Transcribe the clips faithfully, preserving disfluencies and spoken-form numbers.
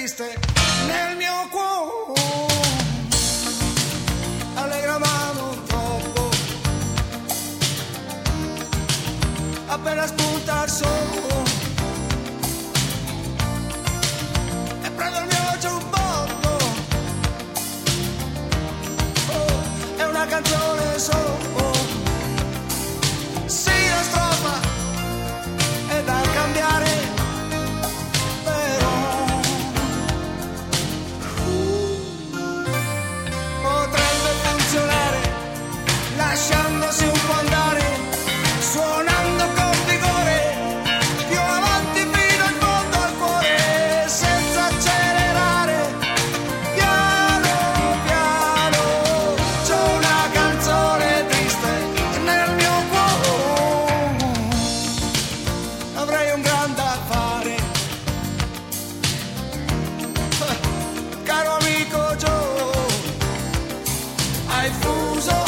triste nel mio cuore, allegra ma non troppo, appena spunta il sole e prendo il mio giubbotto, oh, è una canzone solo, sì la strofa è da cambiare. Lasciandosi un po' andare, suonando con vigore, più avanti fino in fondo al cuore, senza accelerare, piano piano. C'ho una canzone triste nel mio cuore, avrei un grande affare, caro amico Joe, hai fuso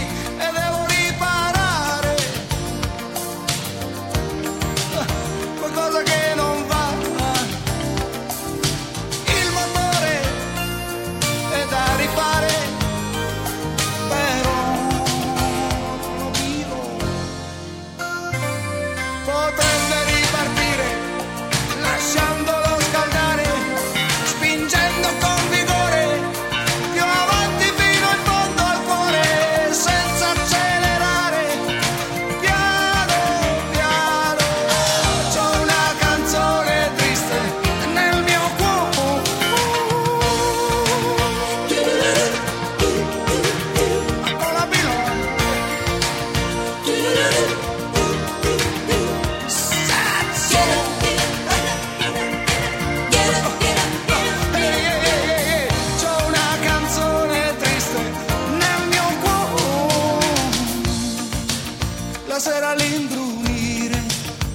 sera all'imbrunire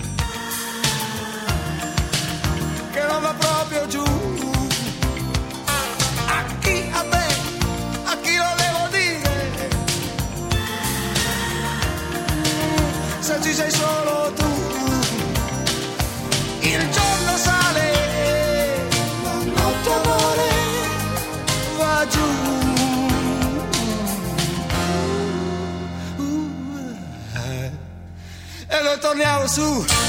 che non va proprio giù, a chi, a te, a chi lo devo dire, se ci sei solo tu, il giorno sale, la notte amore va giù. E noi torniamo su.